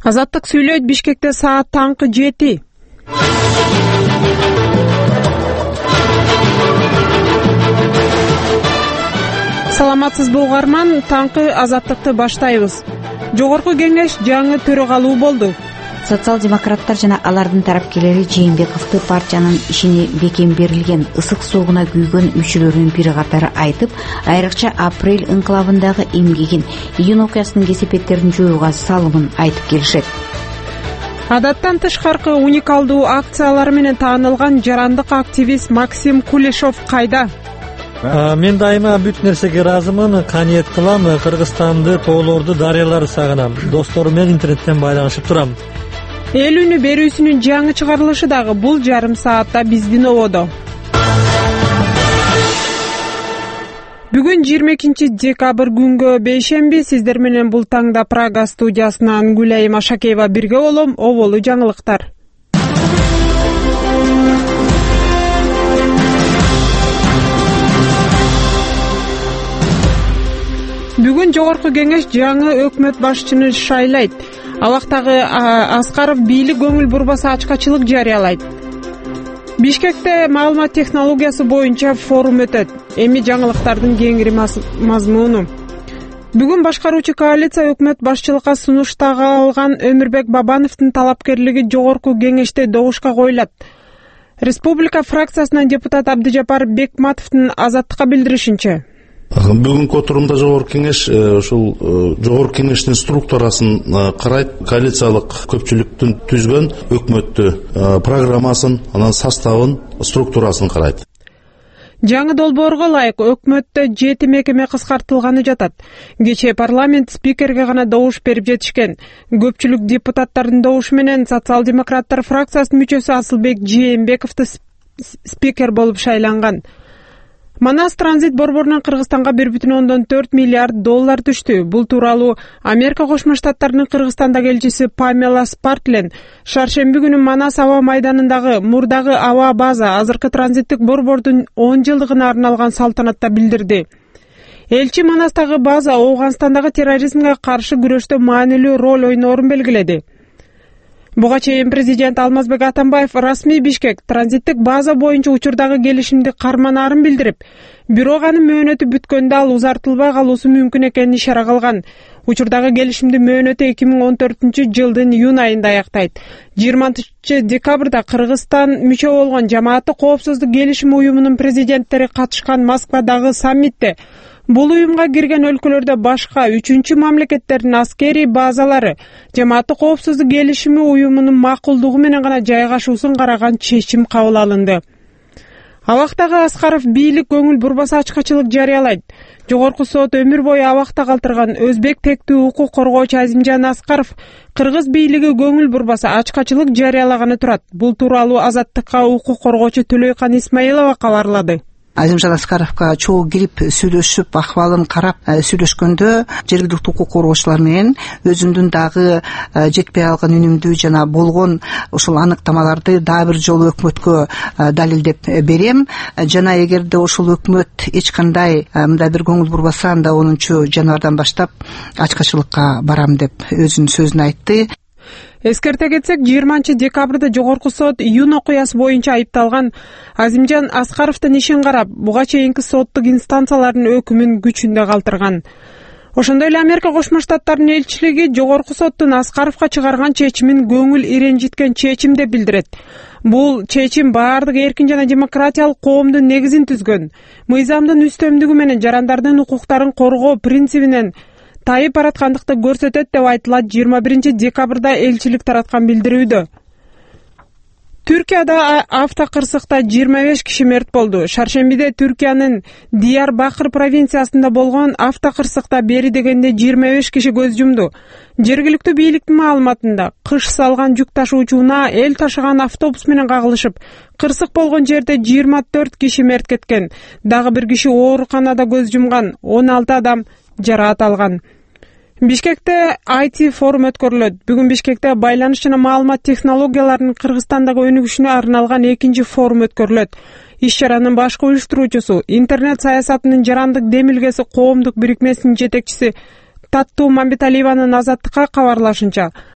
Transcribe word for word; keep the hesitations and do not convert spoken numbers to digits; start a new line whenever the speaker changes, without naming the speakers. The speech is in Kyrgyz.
Азаттык сүйлөйт. Бишкекте саат таңкы жети. Саламатсызбы угарман, таңкы Азаттыкты баштайбыз. Жогорку кеңеш жаңы төрөгалуу болду.
Социал-демократтар жана алардын тарапкерлери Жээнбековду партиянын ишине бекем берилген ысык суугуна күйгөн мүчөлөрүнүн бири катары айтып, айрыкча апрель инкылабындагы эмгегин, июнь окуясынын кесепеттерин жоюуга салымын айтып келишет.
Адаттан тышкаркы уникалдуу акциялары менен таанылган жарандык активист Максим Кулешов кайда?
Мен дайыма бүт нерсеге ыраазымын, каниет кылам, Кыргызстанды, тоолорду, дарыяларды сагынам. Досторум менен интернеттен байланышып турам.
Эл үнү берүүсүнүн жаңы чыгарылышы дагы бул жарым саатта биздин ободо. Бүгүн жыйырма экинчи декабрь күнгө бейшемби, сиздер менен бул таңда Прага студиясынан Гүлай Машакеева бирге болом. Оболу жаңылыктар. Бүгүн жогорку кеңеш жаңы өкмөт башчыны шайлайт. Абактагы Аскаров бийлик көңүл бурбаса ачкачылык жарыялайт. Бишкекте маалымат технологиясы боюнча форум өтөт. Эми жаңылыктардын кеңири мазмуну. Бүгүн башкаруучу коалиция өкмөт башчылыкка сунуштага алган Өмүрбек Бабановдун талапкерлиги жогорку кеңеште добушка коюлат. Республика фракциясынан депутат Абдыжапар Бекматовдун Азаттыкка билдиришинче,
бүгүнкү отурумда жогорку кеңеш ушул жогорку кеңештин структурасын карайт, коалициялык көпчүлүктүн түзгөн өкмөттү программасын, анан составын, структурасын карайт.
Жаңы долбоорго ылайык өкмөттө жети мекеме кыскартылганы жатат. Кечээ парламент спикерге гана добуш берип жетишкен. Көпчүлүк депутаттардын добушу менен социал-демократтар фракциясынын мүчөсү Асылбек Жээнбековду спикер болуп шайланган. Манас транзит борборунан Кыргызстанга бир бүтүн ондон төрт миллиард доллар түштү. Бул тууралуу Америка Кошмо Штаттарынын Кыргызстандагы элчиси Памела Спартлен шаршемби күнү Манас аба майданындагы мурдагы аба база азыркы транзиттик борбордун он жылдыгына арналган салтанатта билдирди. Элчи Манастагы база Ооганстандагы терроризмге каршы күрөштө маанилүү роль ойноорун белгиледи. Буга чейин президент Алмазбек Атамбаев расмий Бишкек транзиттик база боюнча учурдагы келишимди карманаарын билдирип, бирок анын мөөнөтү бүткөндө ал узартылбай калуусу мүмкүн экенин ишара кылган. Учурдагы келишимди мөөнөтү эки миң он төртүнчү жылдын июнь айында аяктайт. жыйырма алтынчы декабрда Кыргызстан мүчө болгон Жамааттык коопсуздук келишими уюмунун президенттери катышкан Москвадагы саммитте бул уюмга кирген өлкөлөрдө башка үчүнчү мамлекеттердин аскерий базалары Жамааттык коопсуздук келишими уюмунун макулдугу менен гана жайгашуусун караган чечим кабыл алынды. Абактагы Аскаров бийлик көңүл бурбаса ачкачылык жарыялайт. Жогорку сот өмүр бою абакта калтырган өзбек тектүү укук коргоочу Азимжан Аскаров Кыргыз бийлиги көңүл бурбаса ачкачылык жарыялаганы турат. Бул тууралуу Азаттыкка укук коргоочу Төлөйкан Исмаилова кабарлады.
Азимжан Аскаровка чогуу кирип сүйлөшүп, акыбалын карап сүйлөшкөндө жергиликтүү укук коргоочулар менен өзүмдүн дагы жетпей алган үнүмдү жана болгон ушул аныктамаларды дагы бир жолу өкмөткө далилдеп берем. Жана эгерде ушул өкмөт эч кандай мындай бир көңүл бурбаса, анда онунчу январдан баштап ачкачылыкка барам деп өзүнүн сөзүн айтты.
Эскерте кетсек, жыйырманчы декабрда жогорку сот июнь окуясы боюнча айыпталган Азимжан Аскаровдун ишин карап, буга чейинки соттук инстанциялардын өкүмүн күчүндө калтырган. Ошондой эле Америка Кошмо Штаттарынын элчилиги жогорку соттун Аскаровка чыгарган чечимин көңүл иренжиткен чечим деп билдирет. Бул чечим баардык эркин жана демократиялык коомдун негизин түзгөн. Мыйзамдын үстөмдүгү менен жарандардын укуктарын коргоо принцибинен тайып бараткандыкты көрсөтөт деп айтылат жыйырма биринчи декабрда элчилик тараткан билдирүүдө. Түркияда автокырсыкта жыйырма беш киши мерт болду. Шаршембиде Түркиянын Диярбакыр провинциясында болгон автокырсыкта бери дегенде жыйырма беш киши көз жумду. Жергиликтүү бийликтин маалыматында кыш салган жүк ташуучуна эл ташыган автобус менен кагылышып, кырсык болгон жерде жыйырма төрт киши мерт кеткен. Дагы бир киши ооруканада көз жумган, он алты адам жараат алган. Бишкекте ай ти форум өткөрүлөт. Бүгүн Бишкекте байланыш жана маалымат технологияларынын Кыргызстандагы өнүгүшүнө арналган экинчи форум өткөрүлөт. Иш-чаранын башкы уюштуруучусу, интернет саясатынын жарандык демилгеси коомдук бирикмесинин жетекчиси Таттуу Мамбеталиеванын Азаттыкка кабарлашынча,